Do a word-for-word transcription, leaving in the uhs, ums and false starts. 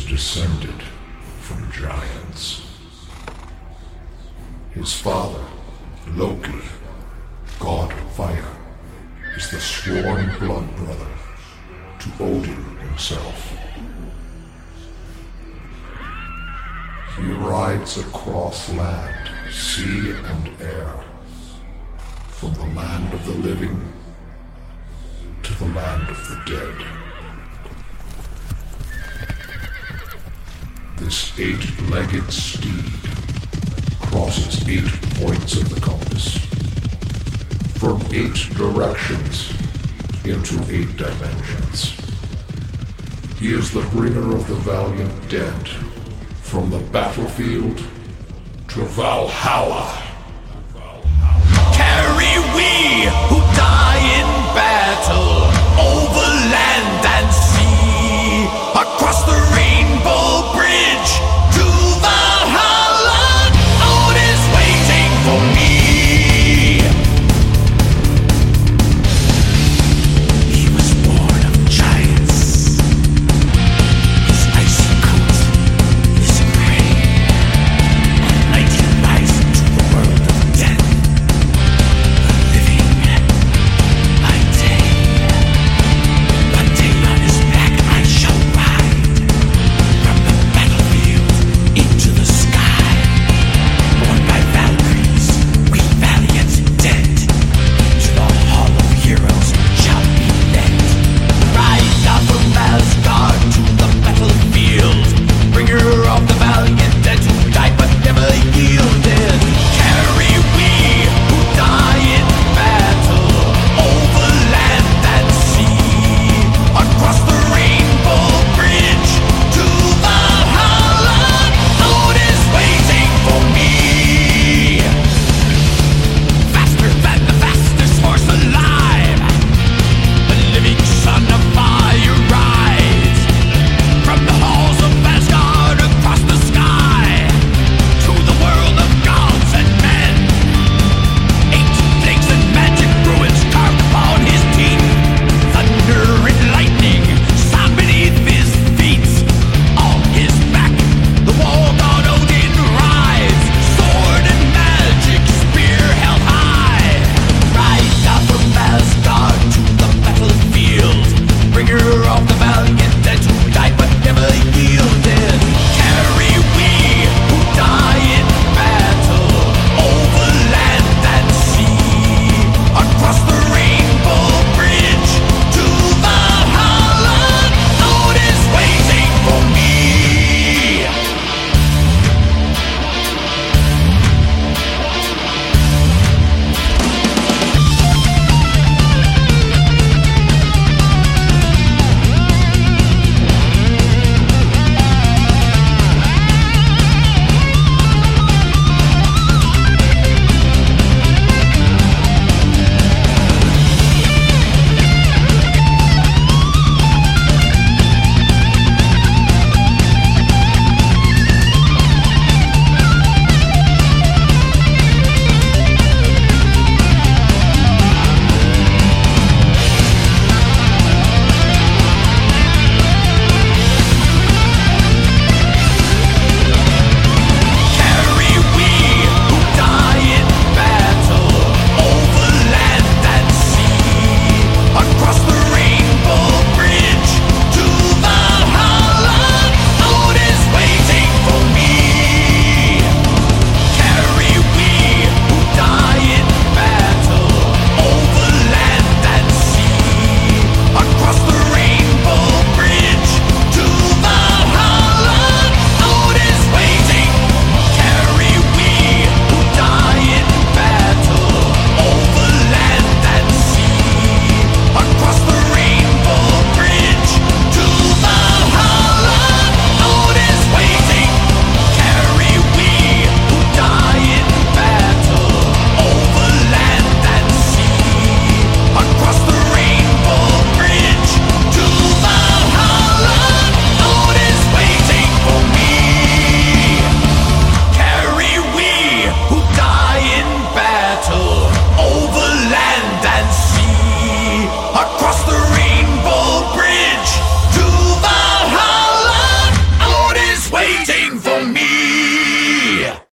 descended from giants. His father, Loki, god of fire, is the sworn blood brother to Odin himself. He rides across land, sea, and air, from the land of the living to the land of the dead. This eight-legged steed crosses eight points of the compass, from eight directions into eight dimensions. He is the bringer of the valiant dead, from the battlefield to Valhalla.